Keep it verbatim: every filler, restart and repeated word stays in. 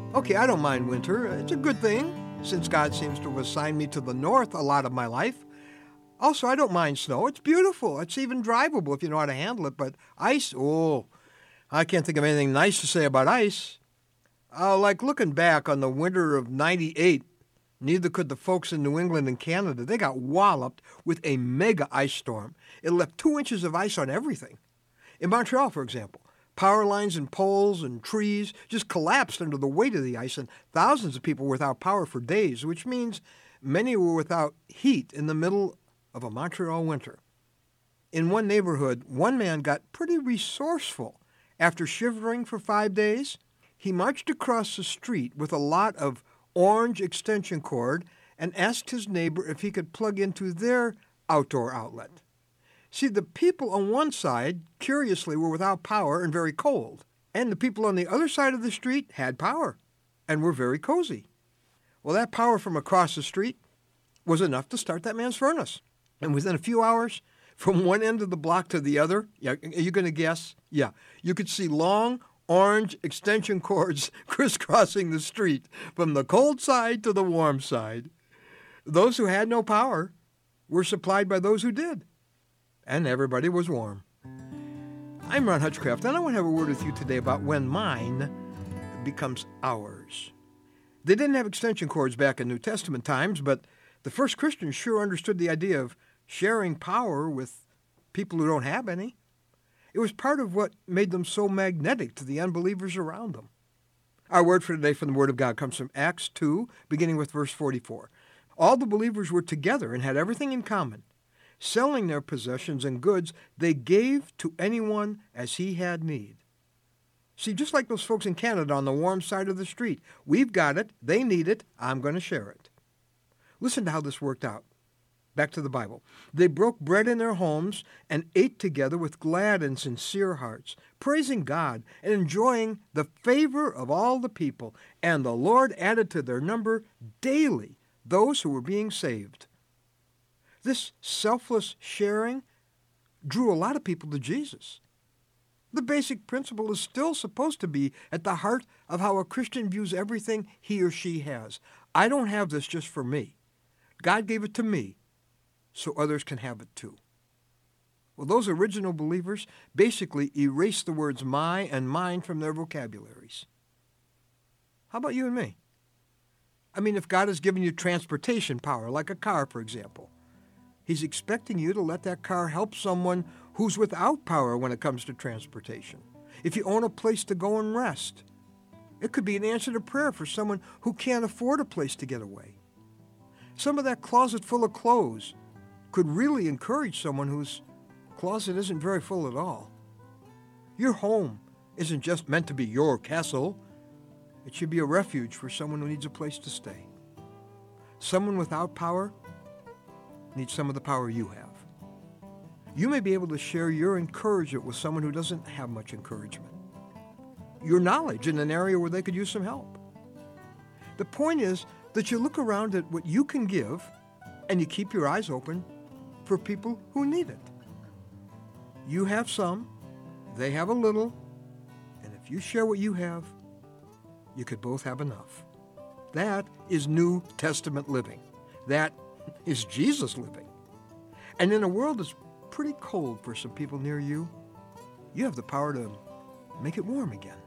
Okay, I don't mind winter. It's a good thing, since God seems to have assigned me to the north a lot of my life. Also, I don't mind snow. It's beautiful. It's even drivable if you know how to handle it. But ice, oh, I can't think of anything nice to say about ice. Uh, like looking back on the winter of ninety-eight, neither could the folks in New England and Canada. They got walloped with a mega ice storm. It left two inches of ice on everything. In Montreal, for example, power lines and poles and trees just collapsed under the weight of the ice, and thousands of people were without power for days, which means many were without heat in the middle of a Montreal winter. In one neighborhood, one man got pretty resourceful. After shivering for five days, he marched across the street with a lot of orange extension cord and asked his neighbor if he could plug into their outdoor outlet. See, the people on one side, curiously, were without power and very cold, and the people on the other side of the street had power and were very cozy. Well, that power from across the street was enough to start that man's furnace. And within a few hours, from one end of the block to the other, yeah, are you going to guess? Yeah, you could see long orange extension cords crisscrossing the street from the cold side to the warm side. Those who had no power were supplied by those who did, and everybody was warm. I'm Ron Hutchcraft, and I want to have a word with you today about when mine becomes ours. They didn't have extension cords back in New Testament times, but the first Christians sure understood the idea of sharing power with people who don't have any. It was part of what made them so magnetic to the unbelievers around them. Our word for today from the Word of God comes from Acts two, beginning with verse forty-four. All the believers were together and had everything in common. Selling their possessions and goods, they gave to anyone as he had need. See, just like those folks in Canada on the warm side of the street, we've got it, they need it, I'm going to share it. Listen to how this worked out. Back to the Bible. They broke bread in their homes and ate together with glad and sincere hearts, praising God and enjoying the favor of all the people. And the Lord added to their number daily those who were being saved. This selfless sharing drew a lot of people to Jesus. The basic principle is still supposed to be at the heart of how a Christian views everything he or she has. I don't have this just for me. God gave it to me so others can have it too. Well, those original believers basically erased the words my and mine from their vocabularies. How about you and me? I mean, if God has given you transportation power, like a car, for example, He's expecting you to let that car help someone who's without power when it comes to transportation. If you own a place to go and rest, it could be an answer to prayer for someone who can't afford a place to get away. Some of that closet full of clothes could really encourage someone whose closet isn't very full at all. Your home isn't just meant to be your castle. It should be a refuge for someone who needs a place to stay. Someone without power needs some of the power you have. You may be able to share your encouragement with someone who doesn't have much encouragement. Your knowledge in an area where they could use some help. The point is that you look around at what you can give and you keep your eyes open for people who need it. You have some, they have a little, and if you share what you have, you could both have enough. That is New Testament living. That is Jesus living. And in a world that's pretty cold for some people near you, you have the power to make it warm again.